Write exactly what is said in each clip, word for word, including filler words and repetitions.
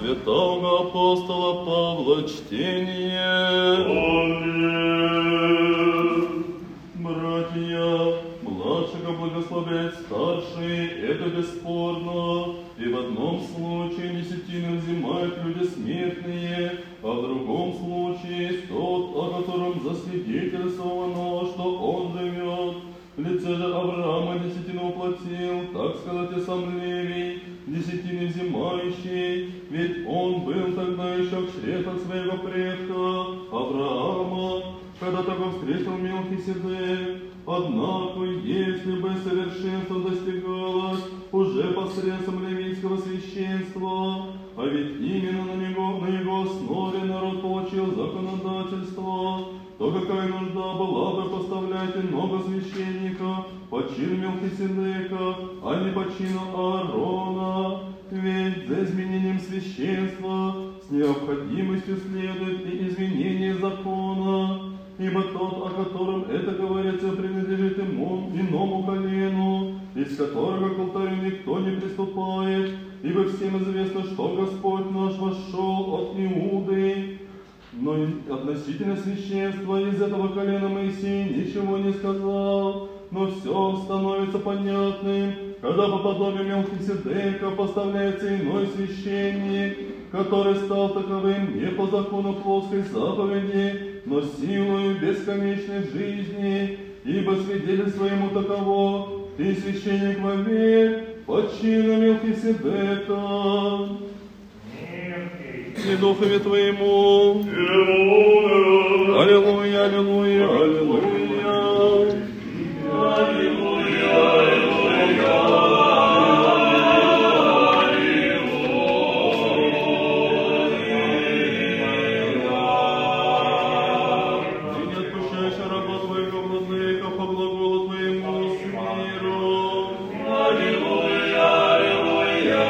святого апостола Павла чтение. Аминь. Братья, младшего благословляет старшие, это бесспорно. И в одном случае десятину взимают люди смертные, а в другом случае есть тот, о котором засвидетельствовано, что он живет. В лице же Авраама десятину уплатил, так сказать, и сам Левий, десятины взимающий, ведь он был тогда еще в чревах своего предка Авраама, когда того встретил Мелхиседек. Однако, если бы совершенство достигалось уже посредством левитского священства, а ведь именно на него, на его основе народ получил законодательство, то какая нужда была бы поставлять иного священника по чину Мелхиседека, а не по чину Аарона? Ведь за изменением священства с необходимостью следует и изменение закона, ибо тот, о котором это говорится, принадлежит ему, иному колену, из которого к алтарю никто не приступает, ибо всем известно, что Господь наш вошел от Иуды. Но относительно священства из этого колена Моисей ничего не сказал, но все становится понятным, когда по подобию Мелхиседека поставляется иной священник, который стал таковым не по закону плоской заповеди, но силою бесконечной жизни, ибо свидетельство ему таково: ты священник вовек по чину Мелхиседека. И духове твоему. Аллилуйя, аллилуйя, аллилуйя. Аллилуйя, аллилуйя. Ты не отпущаешь раба твоего, владыка, по глаголу твоему с миром. Аллилуйя, аллилуйя.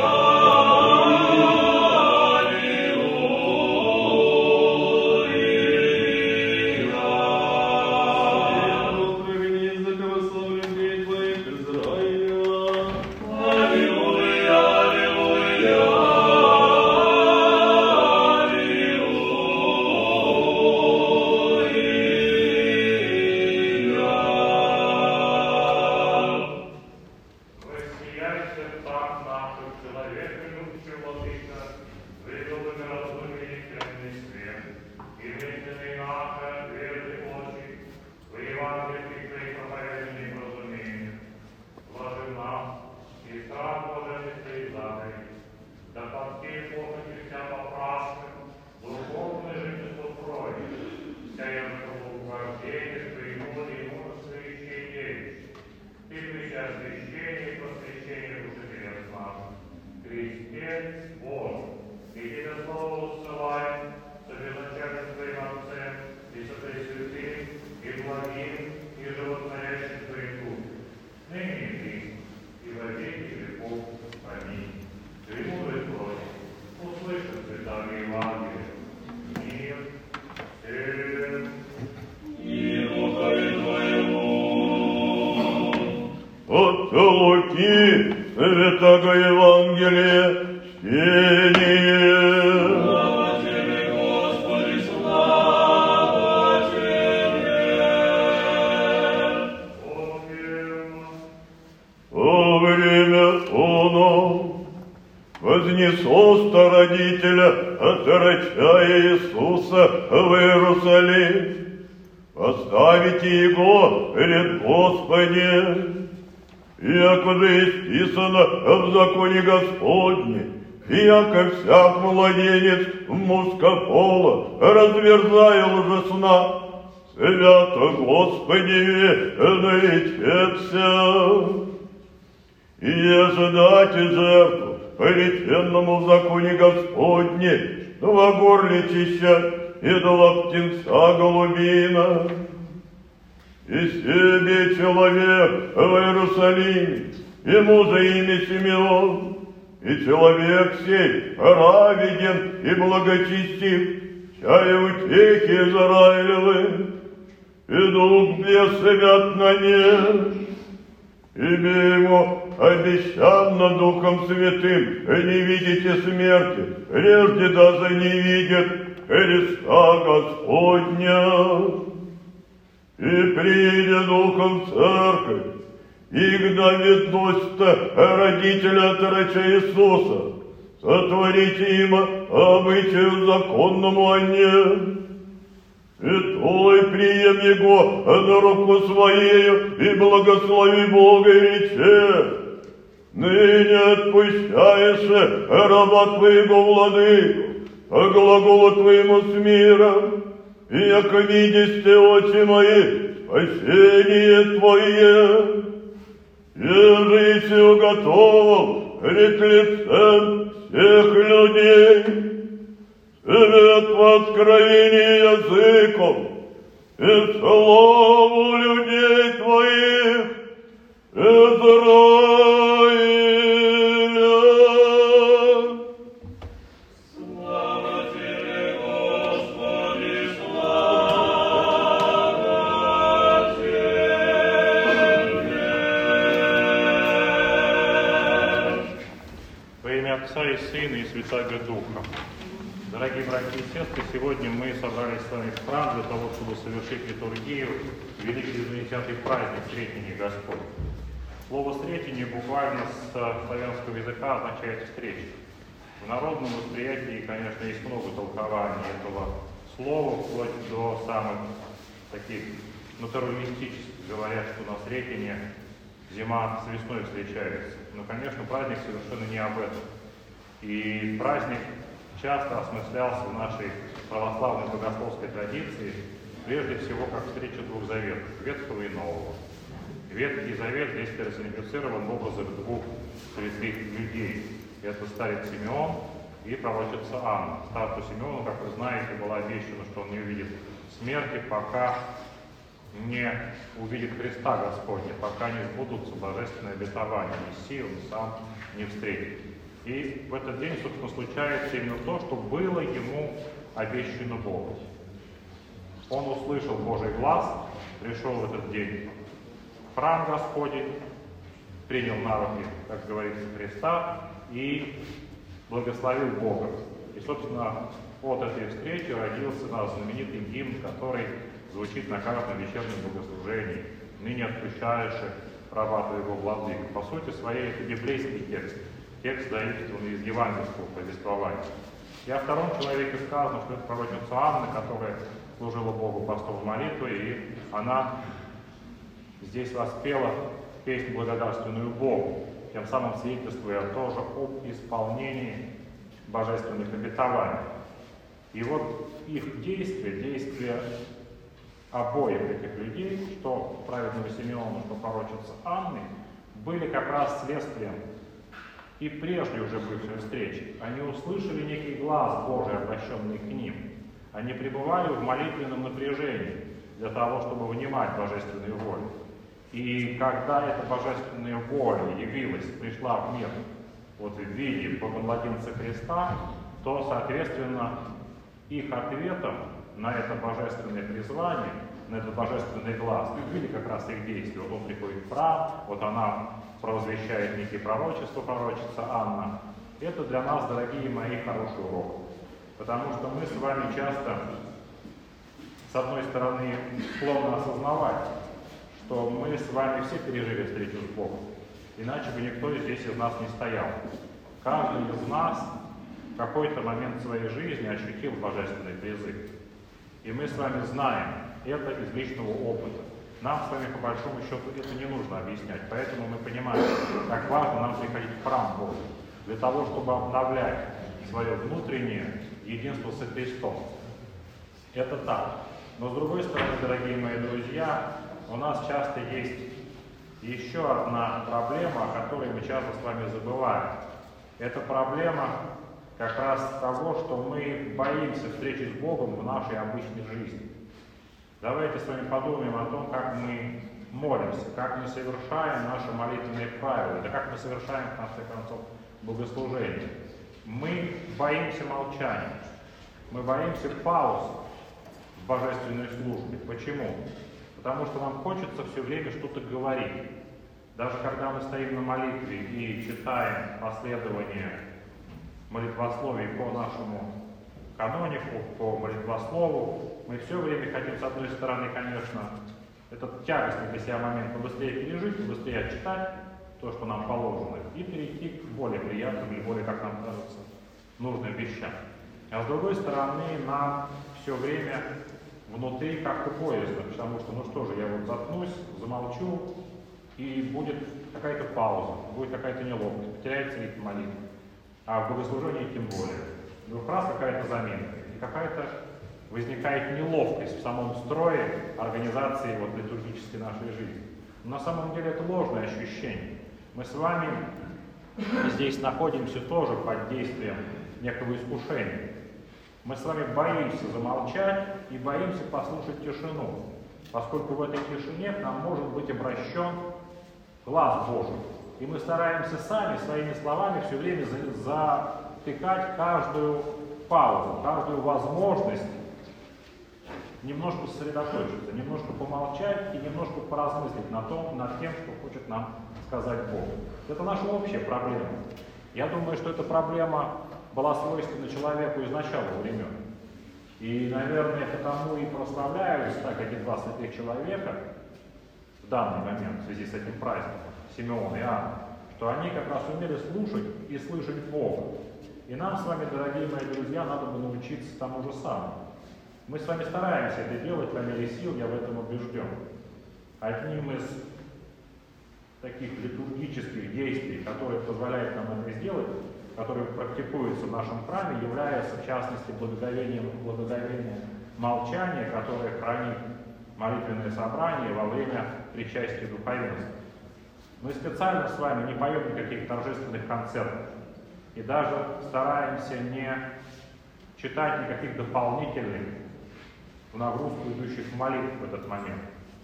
От Луки Святого Евангелия чтение. Слава Тебе, Господи, слава Тебе. Во время оно вознесло стародителя от рачая Иисуса в Иерусалим, поставите его перед Господи. Якоже исписано в законе Господне, и яко всяк младенец мускопола разверзая лже сна, свято Господи наречется. И ожидайте жертву по реченному законе Господне, два горличища и два птенца голубина. И себе человек в Иерусалиме, ему за имя Симеон, и человек сей праведен и благочестив, чая утехи Израилевы, и дух бес свят на нем, ибо ему обещано Духом Святым, не видите смерти, прежде даже не видит Христа Господня. И приедет Духом Церковь, и гнавит носит родителя отреча Иисуса, сотворите им обычаю законному они. И той прием его на руку своею и благослови Бога и рече: ныне отпущаешь раба твоего, владыку, по глаголу твоему с миром, и яко видите очи мои спасение твое, еже и уготовал пред лицем всех людей. Свет по откровении языков и слову людей твоих Израиля. Слава тебе, Господи, слава тебе. Во имя Отца и Сына и Святаго Духа. Дорогие братья и сестры, сегодня мы собрались с вами в храм для того, чтобы совершить литургию Великий Знаменитый праздник Сретения Господня. Слово «сретение» буквально с славянского языка означает «встреча». В народном восприятии, конечно, есть много толкований этого слова, вплоть до самых таких натуралистических. Говорят, что на Сретение зима с весной встречается. Но, конечно, праздник совершенно не об этом. И праздник часто осмыслялся в нашей православной богословской традиции прежде всего как встреча двух заветов, Ветхого и Нового. Ветхий Завет здесь персонифицирован в образах двух святых людей. Это старец Симеон и пророчица Анна. Старцу Симеону, как вы знаете, было обещано, что он не увидит смерти, пока не увидит Христа Господня, пока не сбудутся божественные обетования, Мессию он сам не встретит. И в этот день, собственно, случается именно то, что было ему обещано Богом. Он услышал Божий глас, пришел в этот день в храм Господень, принял на руки, как говорится, Христа и благословил Бога. И, собственно, от этой встречи родился наш знаменитый гимн, который звучит на каждом вечернем богослужении. «Ныне отпущаешь раба твоего, владыка». По сути своей, это библейский текст. Текст заимствованный из евангельского повествования. И о втором человеке сказано, что это пророчица Анна, которая служила Богу постом молитвы, и она здесь воспела песню благодарственную Богу, тем самым свидетельствуя тоже об исполнении божественных обетований. И вот их действия, действия обоих этих людей, что праведного Симеона, что пророчица Анны, были как раз следствием и прежде уже бывшей встречи. Они услышали некий глас Божий, обращенный к ним. Они пребывали в молитвенном напряжении для того, чтобы внимать божественную волю. И когда эта божественная воля явилась, пришла в мир, вот в виде Богомладенца Христа, то, соответственно, их ответом на это божественное призвание, на этот божественный глас, были как раз их действия. Вот он приходит в храм, вот она провозвещает некие пророчества, пророчица Анна. Это для нас, дорогие мои, хороший урок. Потому что мы с вами часто, с одной стороны, склонны осознавать, что мы с вами все пережили встречу с Богом. Иначе бы никто здесь из нас не стоял. Каждый из нас в какой-то момент своей жизни ощутил божественный призыв. И мы с вами знаем это из личного опыта. Нам с вами, по большому счету, это не нужно объяснять. Поэтому мы понимаем, как важно нам приходить в храм Божий, для того, чтобы обновлять свое внутреннее единство со Христом. Это так. Но с другой стороны, дорогие мои друзья, у нас часто есть еще одна проблема, о которой мы часто с вами забываем. Это проблема как раз того, что мы боимся встречи с Богом в нашей обычной жизни. Давайте с вами подумаем о том, как мы молимся, как мы совершаем наши молитвенные правила, да как мы совершаем, в конце концов, богослужение. Мы боимся молчания, мы боимся пауз в божественной службе. Почему? Потому что нам хочется все время что-то говорить. Даже когда мы стоим на молитве и читаем последование молитвословий по нашему канонику, по молитвослову, мы все время хотим, с одной стороны, конечно, этот тягостный для себя момент побыстрее пережить, побыстрее отчитать то, что нам положено, и перейти к более приятным или более, как нам кажется, нужным вещам. А с другой стороны, нам все время внутри как-то боязно, потому что, ну что же, я вот заткнусь, замолчу, и будет какая-то пауза, будет какая-то неловкость, потеряется ритм молитвы. А в богослужении тем более. Вдруг раз какая-то заминка, и какая-то возникает неловкость в самом строе организации вот, литургической нашей жизни. Но на самом деле это ложное ощущение. Мы с вами здесь находимся тоже под действием некого искушения. Мы с вами боимся замолчать и боимся послушать тишину, поскольку в этой тишине к нам может быть обращен глаз Божий. И мы стараемся сами своими словами все время затыкать каждую паузу, каждую возможность немножко сосредоточиться, немножко помолчать и немножко поразмыслить на том, над тем, что хочет нам сказать Бог. Это наша общая проблема. Я думаю, что эта проблема была свойственна человеку из начала времен. И, наверное, потому и прославляются так эти два святых человека в данный момент в связи с этим праздником, Симеон и Анна, что они как раз умели слушать и слышать Бога. И нам с вами, дорогие мои друзья, надо бы научиться тому же самому. Мы с вами стараемся это делать по мере сил, я в этом убежден. Одним из таких литургических действий, которые позволяют нам это сделать, которые практикуются в нашем храме, является в частности благоговение, благоговение молчания, которое хранит молитвенное собрание во время причастия духовенства. Мы специально с вами не поем никаких торжественных концертов и даже стараемся не читать никаких дополнительных в нагрузку идущих молитв в этот момент.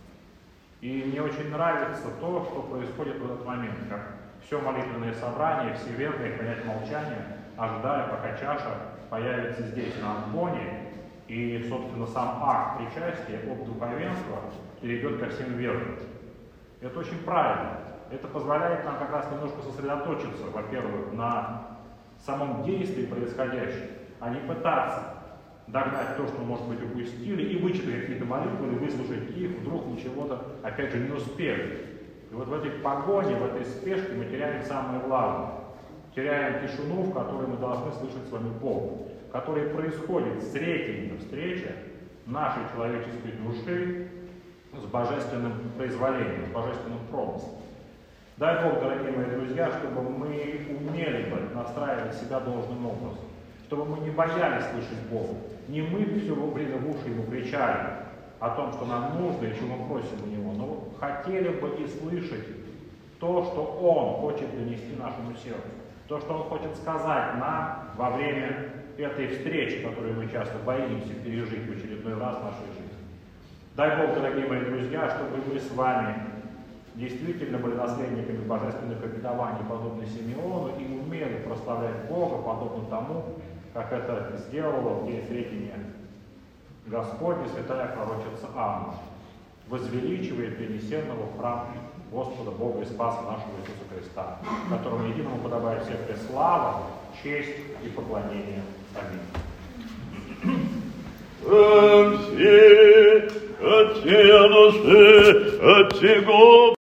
И мне очень нравится то, что происходит в этот момент, как все молитвенное собрание, все верные хранят молчание, ожидая, пока чаша появится здесь, на амфоне, и, собственно, сам акт причастия об духовенства перейдет ко всем верным. Это очень правильно. Это позволяет нам как раз немножко сосредоточиться, во-первых, на самом действии происходящего, а не пытаться догнать то, что, может быть, упустили, и вычитать какие-то молитвы, или выслушать их, вдруг мы чего-то, опять же, не успели. И вот в этой погоне, в этой спешке мы теряем самое главное. Теряем тишину, в которой мы должны слышать с вами Бога, в которой происходит средняя встреча нашей человеческой души с божественным произволением, с божественным промыслом. Дай Бог, дорогие мои друзья, чтобы мы умели бы настраивать себя должным образом, чтобы мы не боялись слышать Бога. Не мы все время в уши Ему кричали о том, что нам нужно и чего мы просим у Него, но хотели бы и слышать то, что Он хочет донести нашему сердцу, то, что Он хочет сказать нам во время этой встречи, которую мы часто боимся пережить в очередной раз в нашей жизни. Дай Бог, дорогие мои друзья, чтобы мы с вами действительно были наследниками божественных обетований, подобно Симеону, и умели прославлять Бога, подобно тому, как это сделала в день Сретения Господня святая пророчица Анна, возвеличивая перенесенного в храм Господа Бога и Спаса нашего Иисуса Христа, которому единому подобает всякая слава, честь и поклонение. Аминь. Все от всей души, от всего